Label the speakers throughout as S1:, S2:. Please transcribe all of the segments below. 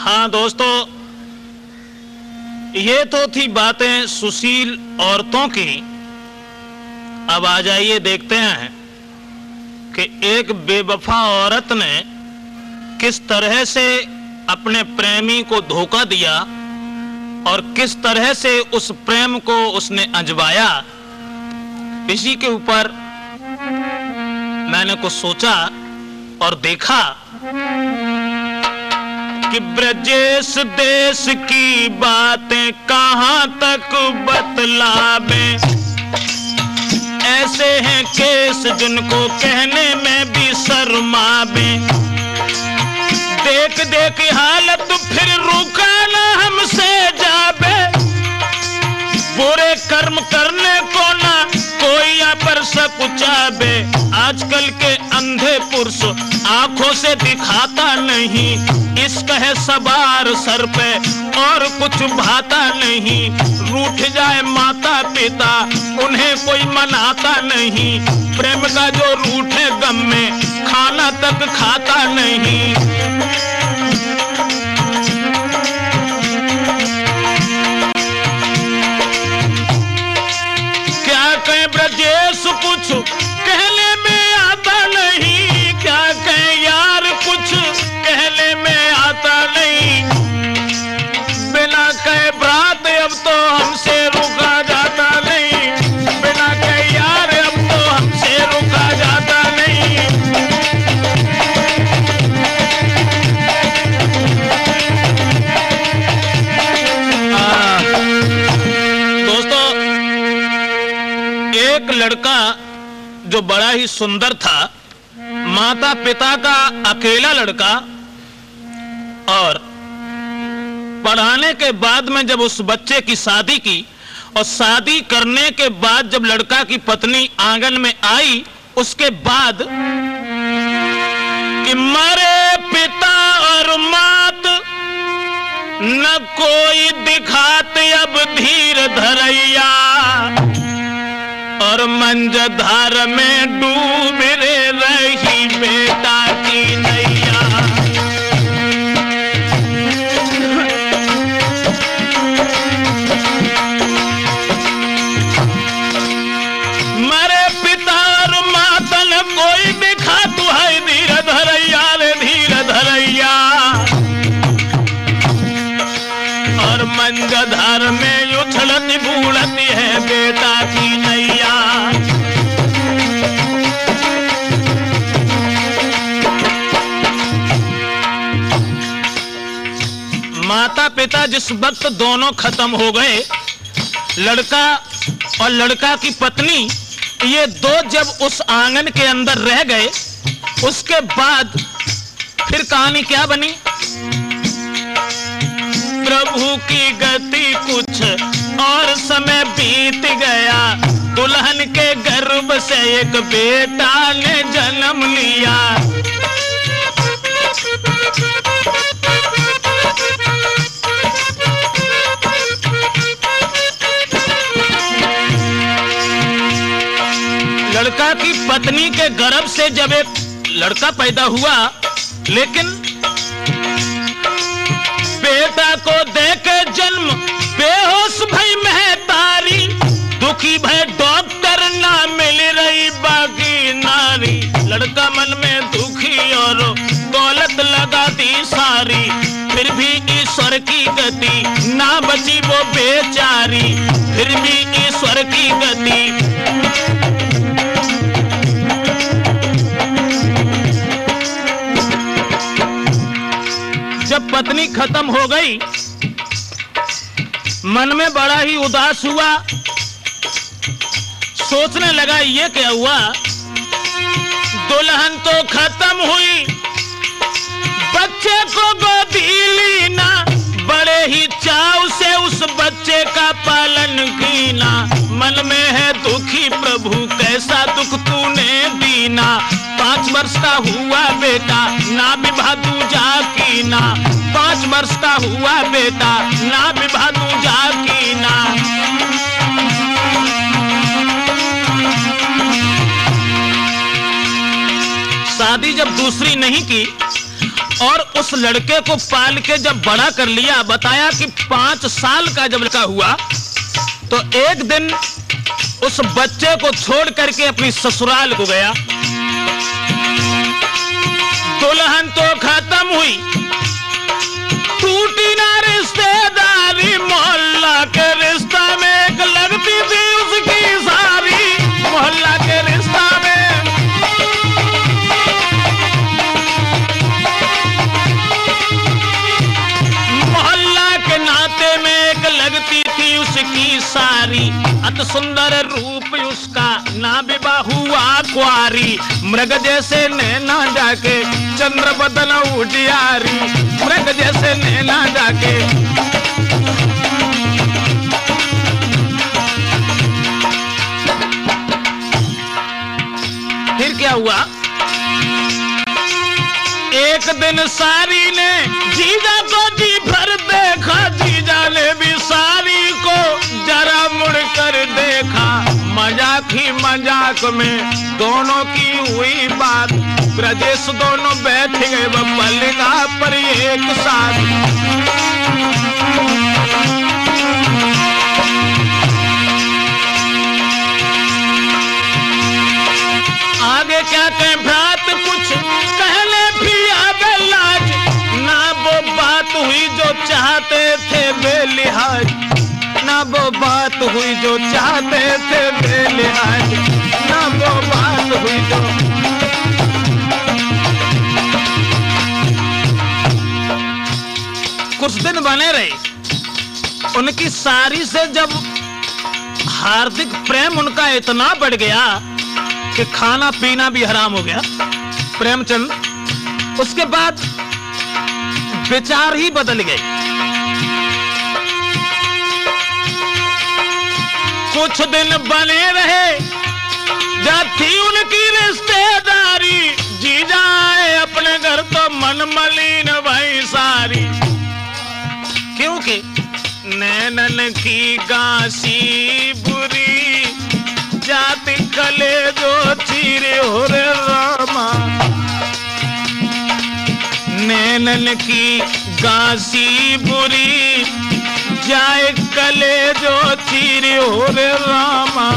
S1: हाँ दोस्तों, ये तो थी बातें सुशील औरतों की। अब आ जाइए देखते हैं कि एक बेवफा औरत ने किस तरह से अपने प्रेमी को धोखा दिया और किस तरह से उस प्रेम को उसने अजमाया। इसी के ऊपर मैंने कुछ सोचा और देखा कि ब्रजेश देश की बातें कहां तक बतलावे। ऐसे हैं केस जिनको कहने में भी शर्मावे। देख देख हालत फिर रुका ना हमसे जावे। बुरे कर्म करने को ना कोई पर सकुचावे। आजकल के अंधे पुरुष आंखों से दिखाता नहीं। इश्क है सवार सर पे और कुछ भाता नहीं। रूठ जाए माता पिता उन्हें कोई मनाता नहीं। प्रेम का जो रूठे गम में खाना तक खाता नहीं। क्या कहे ब्रजेश कुछ कहने में आता नहीं। क्या कहे यार कुछ कहने में आता नहीं। बिना कहे बात अब तो हमसे रुका जाता नहीं। बिना कहे यार अब तो हमसे रुका जाता नहीं। दोस्तों, एक लड़का जो बड़ा ही सुंदर था, माता पिता का अकेला लड़का, और पढ़ाने के बाद में जब उस बच्चे की शादी की और शादी करने के बाद जब लड़का की पत्नी आंगन में आई, उसके बाद कि मरे पिता और मात न कोई दिखाते अब धीर धरैया। और मंजधार में डूब रही बेटा की नैया। मरे पिता और माता न कोई दिखा तू है धीर धरैया रे धीर धरैया। और मंजधार में उछलती बूढ़ती है बेटा की नैया। माता पिता जिस वक्त दोनों खत्म हो गए, लड़का और लड़का की पत्नी ये दो जब उस आंगन के अंदर रह गए, उसके बाद फिर कहानी क्या बनी। प्रभु की गति कुछ और समय बीत गया। दुल्हन के गर्भ से एक बेटा ने जन्म लिया। लड़का की पत्नी के गर्भ से जब एक लड़का पैदा हुआ, लेकिन बेटा को देके जन्म बेहोश भई महतारी। दुखी भय डॉक्टर ना मिल रही बाकी नारी। लड़का मन में दुखी और दौलत लगा दी सारी। फिर भी ईश्वर की गति ना बची वो बेचारी। फिर भी ईश्वर की गति। जब पत्नी खत्म हो गई, मन में बड़ा ही उदास हुआ। सोचने लगा ये क्या हुआ। दुल्हन तो खत्म हुई, बच्चे को गोदी ली ना। बड़े ही चाव से उस बच्चे का पालन कीना। मन में है दुखी प्रभु कैसा दुख तूने दीना। 5 वर्ष का हुआ बेटा ना विवाह दूजा कीना। 5 वर्ष का हुआ बेटा ना विवाह दूजा कीना। शादी जब दूसरी नहीं की और उस लड़के को पाल के जब बड़ा कर लिया, बताया कि 5 साल का जब लड़का हुआ तो एक दिन उस बच्चे को छोड़ करके अपनी ससुराल को गया। दुल्हन तो खत्म हुई, टूटी ना रिश्तेदारी, मोहल्ला के रिश्ता में एक लगती थी उसकी सारी, मोहल्ला के रिश्ता में लगती थी उसकी सारी। अत सुंदर रूप उसका, ना विवाह हुआ कुआरी, मृग जैसे नैना जाके चंद्र बदन उजियारी, मृग जैसे नैना जाके। फिर क्या हुआ? एक दिन सारी ने जीजा को जी भर देखा, जीजा ने भी सारी को जरा मुड़कर देखा। मजाक ही मजाक में दोनों की हुई बात, ब्रजेश दोनों बैठ गए वो पलंगा पर एक साथ। आगे क्या कहें भ्रात, कुछ कहने भी आगे लाज, ना वो बात हुई जो चाहते थे बेलिहाज, ना वो बात हुई जो चाहते थे बेलिहाज, ना वो बात हुई जो। कुछ दिन बने रहे, उनकी सारी से जब हार्दिक प्रेम उनका इतना बढ़ गया कि खाना पीना भी हराम हो गया प्रेमचंद। उसके बाद विचार ही बदल गए। कुछ दिन बने रहे, जब थी उनकी रिश्तेदारी, जीजा आए अपने घर तो मन मलिन भाई सारी, क्योंकि नैनन की गासी बुरी, जाति कले जो चीरे हो रे रामा, नैनन की गासी बुरी, जाए कले जो चीरे हो रे रामा,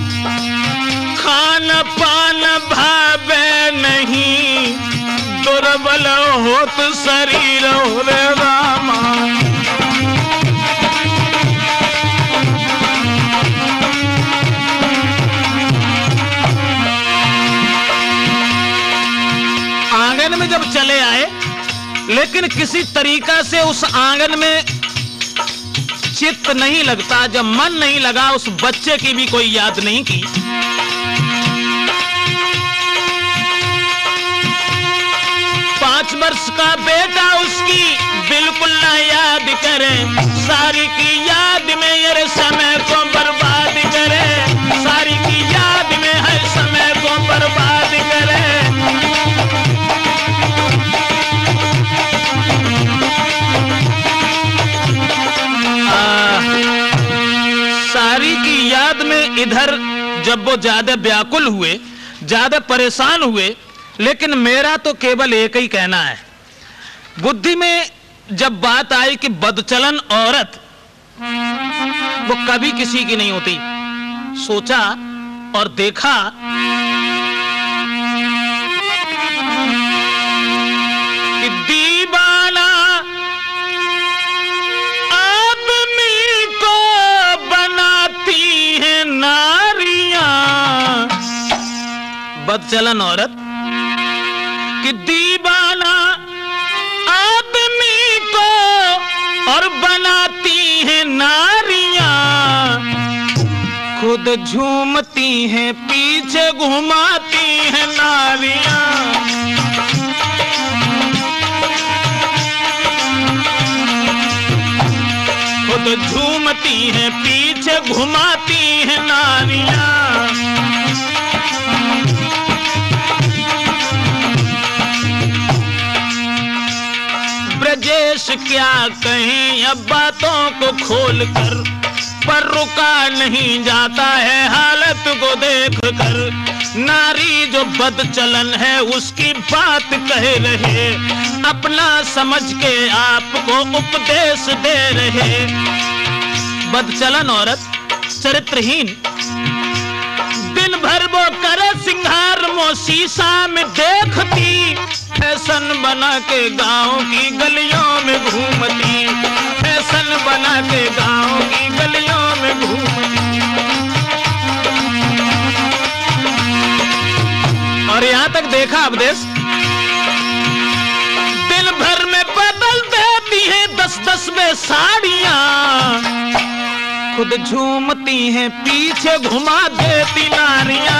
S1: खान पान भावे नहीं, दुर्बल होत शरीर हो रे रामा। आंगन में जब चले आए, लेकिन किसी तरीका से उस आंगन में चित्त नहीं लगता, जब मन नहीं लगा, उस बच्चे की भी कोई याद नहीं की। 5 वर्ष का बेटा उसकी बिल्कुल ना याद करे, सारी की याद में ये समय को बर्बाद करे, सारी की याद में हर समय को बर्बाद करे। सारी की याद में इधर जब वो ज्यादा व्याकुल हुए, ज्यादा परेशान हुए, लेकिन मेरा तो केवल एक ही कहना है। बुद्धि में जब बात आई कि बदचलन औरत वो कभी किसी की नहीं होती, सोचा और देखा कि दीवाना आदमी को बनाती है नारियां, बदचलन औरत कि दीवाना आदमी को और बनाती है नारियां, खुद झूमती हैं पीछे घुमाती हैं नारियां, खुद झूमती हैं पीछे घुमाती हैं नारियां। ब्रजेश क्या कहें अब बातों को खोलकर, पर रुका नहीं जाता है हालत को देखकर, नारी जो बदचलन है उसकी बात कह रहे, अपना समझ के आपको उपदेश दे रहे। बदचलन औरत, चरित्रहीन, दिन भर वो करे सिंगार, वो शीशा में देखती, फैशन बना के गांव की गलियों में घूमती, फैशन बना के गांव की गलियों में घूमती। और यहां तक देखा उपदेश, दिन भर में बदल देती है 10-10 में साड़ियां, खुद झूमती हैं पीछे घुमा देती नारियां।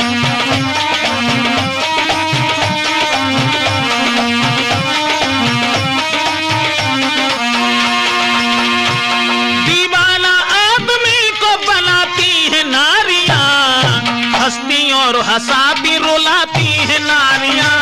S1: दीवाना आदमी को बनाती है नारियां, हंसती और हंसाती रुलाती है नारियां।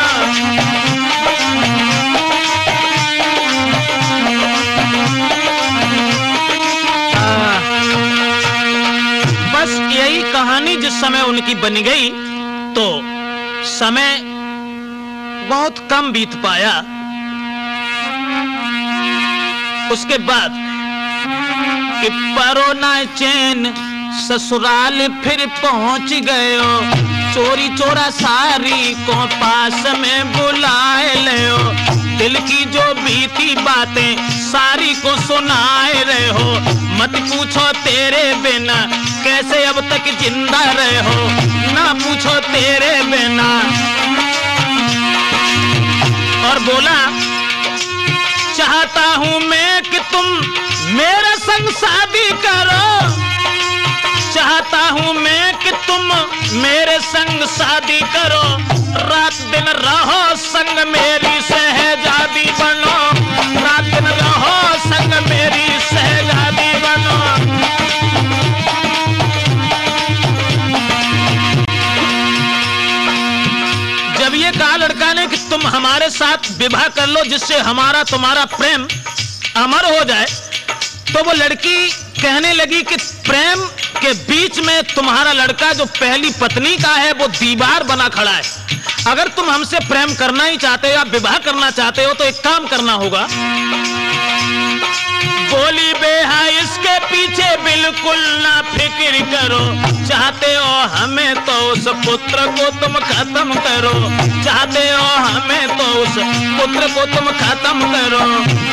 S1: बस यही कहानी जिस समय उनकी बन गई तो समय बहुत कम बीत पाया। उसके बाद कि परो ना चैन ससुराल फिर पहुंच गयो, चोरी चोरा सारी को पास में बुलाए लियो, दिल की जो बीती बातें सारी को सुनाए रहे हो, मत पूछो तेरे बिना कैसे अब तक जिंदा रहे हो, ना पूछो तेरे बिना। और बोला, चाहता हूं मैं कि तुम मेरे संग शादी करो, चाहता हूं मैं कि तुम मेरे संग शादी करो, रात दिन रहो संग मेरी सहजादी बनो, रात दिन रहो संग मेरी सहजादी बनो। जब ये कहा लड़का ने कि तुम हमारे साथ विवाह कर लो जिससे हमारा तुम्हारा प्रेम अमर हो जाए, तो वो लड़की कहने लगी कि प्रेम के बीच में तुम्हारा लड़का जो पहली पत्नी का है वो दीवार बना खड़ा है। अगर तुम हमसे प्रेम करना ही चाहते हो या विवाह करना चाहते हो तो एक काम करना होगा। बोली, बेहा इसके पीछे बिल्कुल ना फिक्र करो, चाहते हो हमें तो उस पुत्र को तुम खत्म करो, चाहते हो हमें तो उस पुत्र को तुम खत्म करो।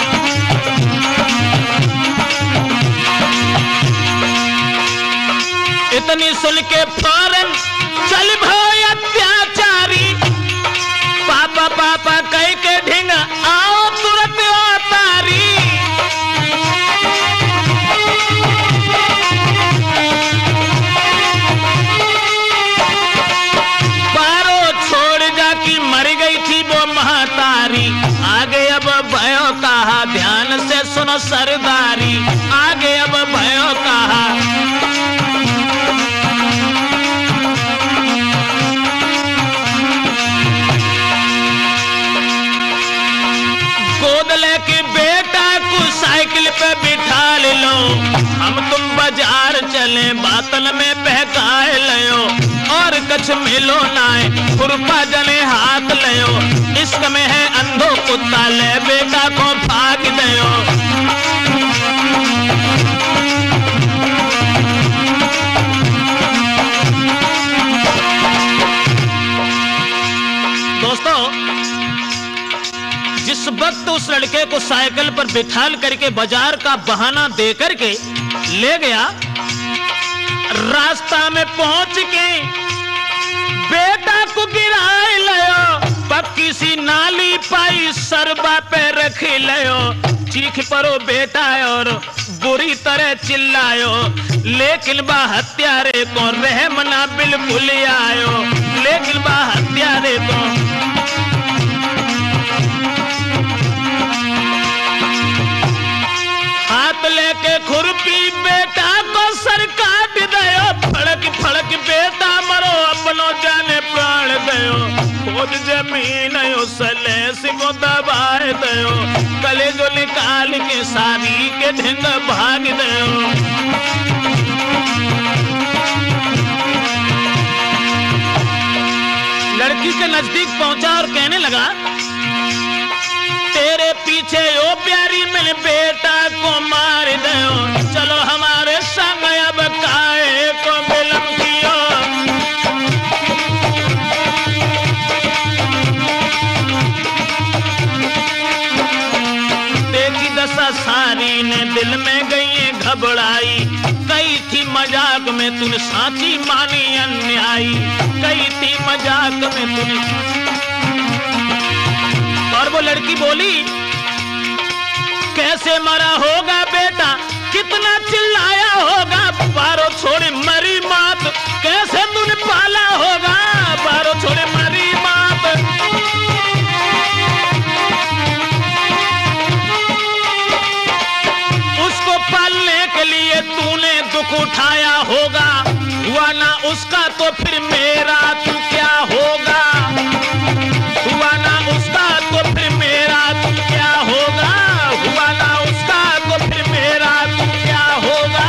S1: इतनी सुन के फौरन चल भाई अत्याचारी, पापा पापा कह के ढिंग आओ तुरंत अवतारी। पारो छोड़ जा कि मर गई थी वो महतारी, आगे अब भयो कहा ध्यान से सुनो सरदारी, आगे अब भयो कहा। लेके बेटा को साइकिल पे बिठा लो, हम तुम बाजार चले बातल में बहकाए लियो, और कछ मिलो नाए खुरपा जने हाथ लियो, इश्क में है अंधो कुत्ता ले बेटा को भाग दयो। दोस्तों, जिस वक्त उस लड़के को साइकिल पर बिठाल करके बाजार का बहाना दे करके ले गया, रास्ता में पहुंच के बेटा को गिराए लियो, पक्की सी नाली पाई सरबा पे रख लियो, चीख परो बेटा और बुरी तरह चिल्लायो, लेकिन बा हत्यारे को रहम ना बिल्कुल आयो, लेकिन बा हत्यारे को हाथ लेके खुरपी बेटा को सरकार दयो, फड़क फड़क बेटा मरो अपनो जाने प्राण दयो, खोज जमीन सलेस को दबाए दयो, कले जो निकाल के सारी के ढिंग भाग दयो। लड़की के नजदीक पहुंचा और कहने लगा, तेरे पीछे ओ प्यारी मिल बेटा को मार दो, चलो हमारे संग अब काहे को बिलम कियो। देखी दशा सारी ने दिल में गई घबराई, कई थी मजाक में तूने साची मानी अन्यायी, कई थी मजाक में तूने। और वो लड़की बोली, कैसे मरा होगा बेटा, कितना चिल्लाया होगा, बारो छोड़े मरी मात, कैसे तूने पाला होगा, बारो छोड़े मरी मात। उसको पालने के लिए तूने दुख उठाया होगा, हुआ ना उसका तो फिर मेरा तू क्या होगा, हुआ ना उसका तो फिर मेरा तू क्या होगा, हुआ ना उसका तो फिर मेरा तू क्या होगा।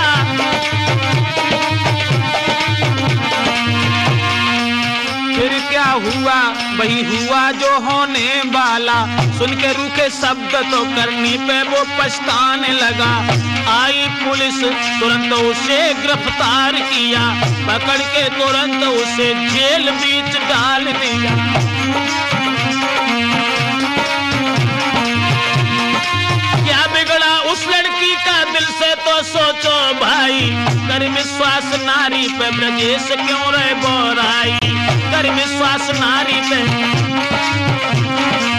S1: फिर क्या हुआ, वही हुआ जो होने वाला, सुन के रूखे शब्द तो करनी पे वो पछताने लगा। आई पुलिस तुरंत उसे गिरफ्तार किया, पकड़ के तुरंत उसे जेल बीच डाल दिया। क्या बिगड़ा उस लड़की का दिल से तो सोचो भाई, कर विश्वास नारी पे ब्रजेश क्यों रहे बोराई, कर विश्वास नारी पे।